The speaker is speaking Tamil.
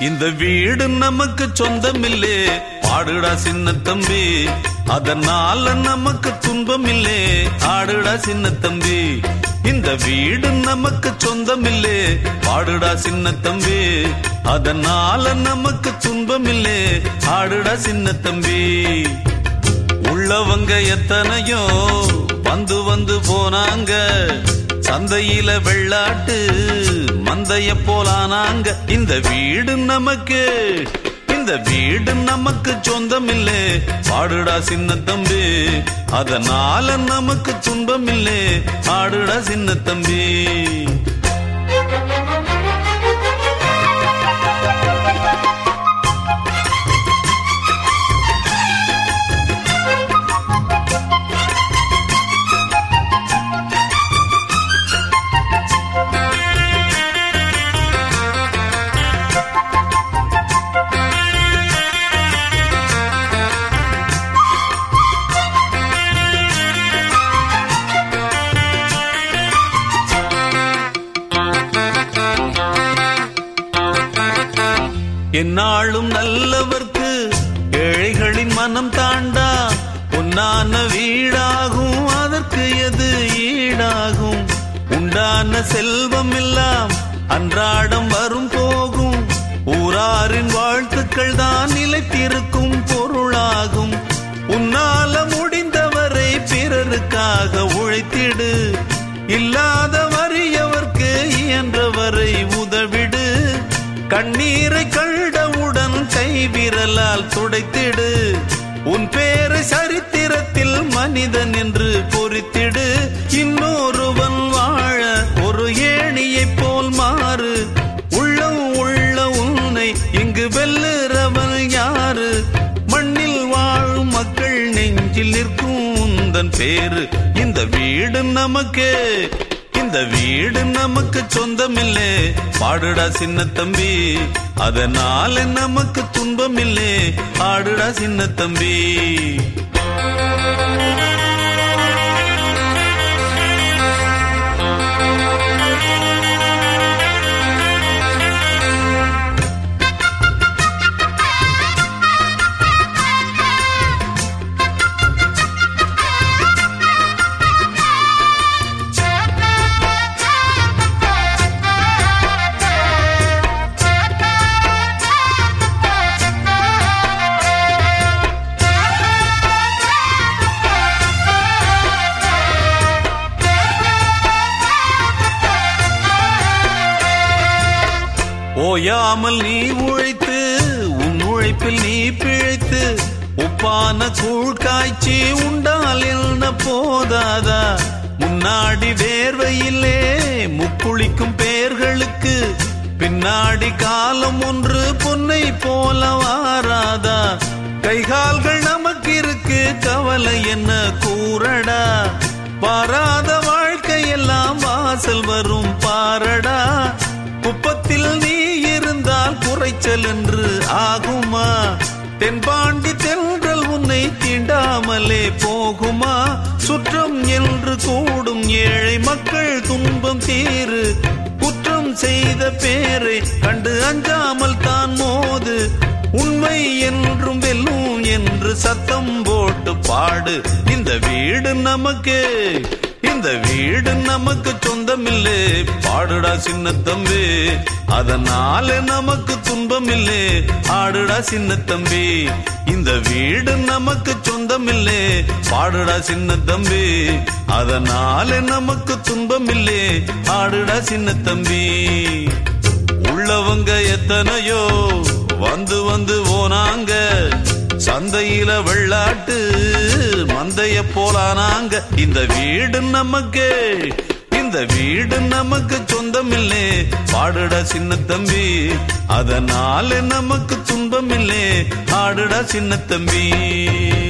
இந்த வீடு நமக்கு சொந்தமில்லே, பாடுடா சின்ன தம்பி. அதனால நமக்கு துன்பமில்லே, ஆடுடா சின்ன தம்பி. இந்த வீடு நமக்கு சொந்தமில்லே, பாடுடா சின்ன தம்பி. அதனால நமக்கு துன்பமில்லே, ஆடுடா சின்ன தம்பி. உள்ளவங்க எத்தனையோ வந்து வந்து போனாங்க, சந்தையில வெள்ளாட்டு மந்தைய போலானாங்க. இந்த வீடு நமக்கு, இந்த வீடு நமக்கு சொந்தமில்லே, பாடுடா சின்ன தம்பி. அதனால நமக்கு துன்பமில்லே, ஆடுடா சின்ன தம்பி. என்னாலும் நல்லவர்க்கு ஏழைகளின் மனம் தாண்டா, பொன்னான வீடாகும் அதற்கு எது ஈடாகும். உண்டான செல்வம் எல்லாம் அன்றாடம் வரும் போகும், ஊராரின் வாழ்த்துக்கள் தான் நிலைத்திருக்கும் பொருளாகும். உன்னால முடிந்தவரை பிறருக்காக உழைத்திடு, இல்லாத வறியவர்க்கு இயன்றவரை உதவிடு. கண்ணீரை கண்டவுடன் கைவிரலால் துடைத்திடு, உன் பேரை சரித்திரத்தில் மனிதன் என்று பொறித்திடு. இன்னொருவன் வாழ ஒரு ஏணியைப் போல் மாறு, உள்ளம் உள்ள உன்னை இங்கு வெல்லுறவன் யாரு? மண்ணில் வாழும் மக்கள் நெஞ்சில் நிற்கும் உந்தன் பேரு. இந்த வீடு நமக்கு, இந்த வீடு நமக்கு சொந்தமில்லே, பாடுடா சின்ன தம்பி. அதனால நமக்கு துன்பமில்லே, ஆடுடா சின்ன தம்பி. ஓயாமல் நீ உழைத்து, உன் உழைப்பில் நீ பிழைத்து, உப்பான கூழ் காய்ச்சி உண்டால் என்ன போதாதா? முன்னாடி வேர்வையிலே முக்குளிக்கும் பேர்களுக்கு பின்னாடி காலம் ஒன்று பொன்னை போல வாராதா? கைகால்கள் நமக்கு இருக்கு, கவலை என்ன கூறடா? பாராத வாழ்க்கையெல்லாம் வாசல் வரும் பாரடா. குப்பத்தில் நீ இருந்தால் குறைச்சல் என்று ஆகுமா? தென்பாண்டி தென்றல் உன்னை தீண்டாமலே போகுமா? சுற்றம் என்று கூடும் ஏழை மக்கள் துன்பம் தீரு, குற்றம் செய்த பேரை கண்டு அஞ்சாமல் தான் மோது. உண்மை என்றும் வெல்லும் என்று சத்தம் போட்டு பாடு. இந்த வீடு நமக்கு, இந்த வீடு நமக்கு சொந்தமில்லே, பாடுடா சின்ன தம்பி. அதனால நமக்கு துன்பமில்லே, ஆடுடா சின்ன தம்பி. இந்த வீடு நமக்கு சொந்தமில்லே, பாடுடா சின்ன தம்பி. அதனால நமக்கு துன்பமில்லே, ஆடுடா சின்ன தம்பி. உள்ளவங்க எத்தனையோ வந்து வந்து போனாங்க, சந்தையில வெள்ளாட்டு மந்தைய போலானாங்க. இந்த வீடு நமக்கு, இந்த வீடு நமக்கு சொந்தமில்லே, பாடுடா சின்ன தம்பி. அதனால நமக்கு துன்பமில்லே, ஆடுடா சின்ன தம்பி.